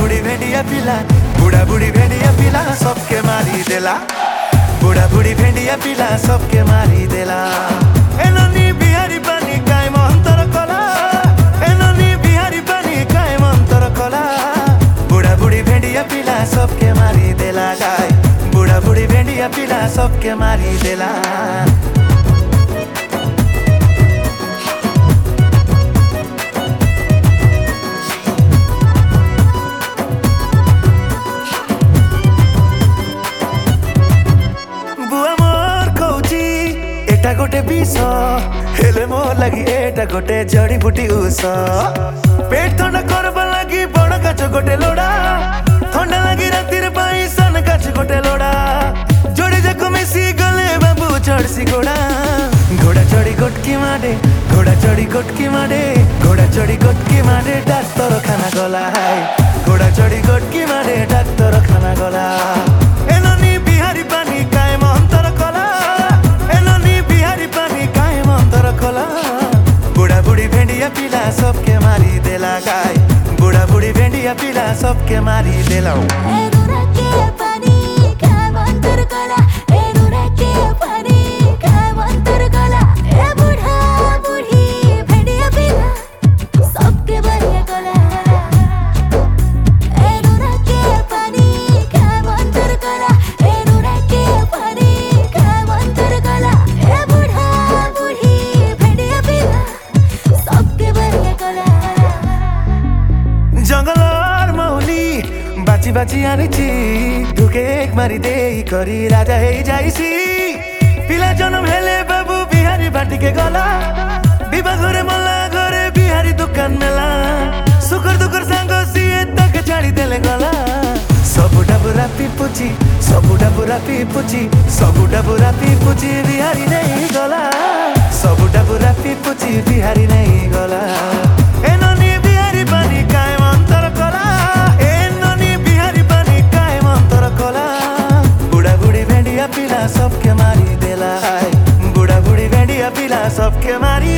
बुढ़ी भेड़िया पिला, बूढ़ा बुढ़ी भेड़िया पिला सबके मारी देला। बूढ़ा बुढ़ी भेड़िया पिला सबके मारी देला। एननी बिहारी पानी काय मंतर कला, एननी बिहारी पानी काय मंतर कला। बूढ़ा बुढ़ी भेड़िया पिला सबके मारी देला गाय, बूढ़ा बुढ़ी भेड़िया पिला सबके मारी देला। एटा गोटे विष हेले मोर लगी, एटा गोटे जड़ी बुटी उस। पेट थंडा करबा लगी बड़ गाछ गोटे लोड़ा, थंडा लगी रातिर पाई सन गाछ गोटे लोड़ा। जोड़ी जाक मिसी गले बाबू चढ़सी घोड़ा, घोड़ा चढ़ी गोटकी मारे, घोड़ा चढ़ी गोटकी मारे, घोड़ा चढ़ी गोटकी मारे डाक्तर खाना गला है। घोड़ा चढ़ी गोटकी मारे डाक्तर खाना गला। एननी बिहारी पानी काय मंतर कला, बूढ़ा बुढ़ी भेड़िया पिला सबके मारी देला गाय, बूढ़ा बुढ़ी भेड़िया पिला सबके मारी देला। जंगलर मौली बाची बाची आनिची, ढुके एक मारी दे करी राजा हे जाइसी। पिला जन्म हेले बाबू बिहारी बाटिके गला, विवाह घरे मल्ला घरे बिहारी दुकान मेला। सुकर दुकर सांग सिए तक छाड़ी देले गला। सबुटा बुरा पिपुची, सबुटा बुरा पिपुची, सबुटा बुरा पिपुची बिहारी नहीं गला। सबुटा बुरा पिपुची बिहारी नहीं गला। एननी बिहारी पानी काय मंतर कला, एननी बिहारी पानी काय मंतर कला। बूढ़ा बुढ़ी भेड़िया पिला सबके मारी देला, बूढ़ा बुढ़ी भेड़िया पिला सबके मारी